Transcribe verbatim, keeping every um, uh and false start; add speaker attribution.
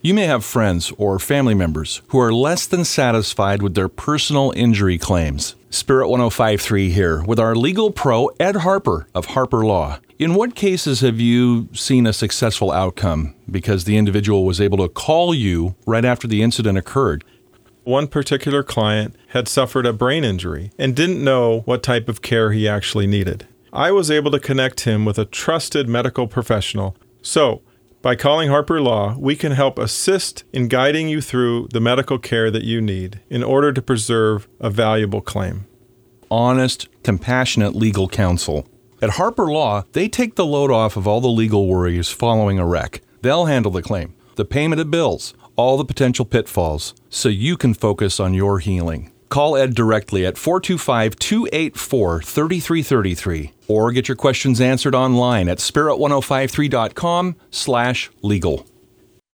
Speaker 1: You may have friends or family members who are less than satisfied with their personal injury claims. Spirit one oh five point three here with our legal pro, Ed Harper of Harper Law. In what cases have you seen a successful outcome because the individual was able to call you right after the incident occurred?
Speaker 2: One particular client had suffered a brain injury and didn't know what type of care he actually needed. I was able to connect him with a trusted medical professional. So, by calling Harper Law, we can help assist in guiding you through the medical care that you need in order to preserve a valuable claim.
Speaker 1: Honest, compassionate legal counsel. At Harper Law, they take the load off of all the legal worries following a wreck. They'll handle the claim, the payment of bills, all the potential pitfalls, so you can focus on your healing. Call Ed directly at four two five, two eight four, three three three three or get your questions answered online at spirit ten fifty-three dot com slash legal.